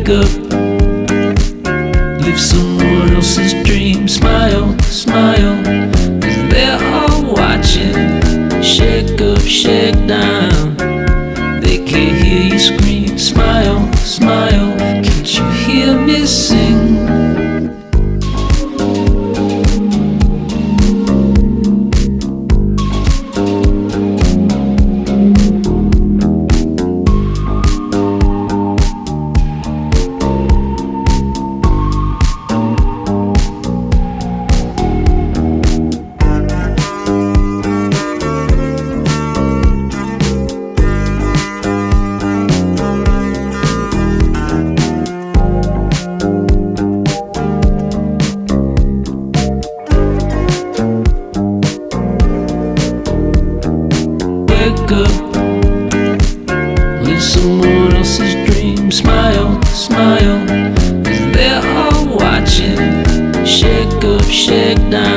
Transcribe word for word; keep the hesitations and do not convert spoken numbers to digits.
Wake up, live someone else's dream. Smile, smile, 'cause they're all watching. Shake up, shake down, they can't hear you scream. Smile, smile, can't you hear me sing? Wake up, live someone else's dream. Smile, smile, 'cause they're all watching. Shake up, shake down,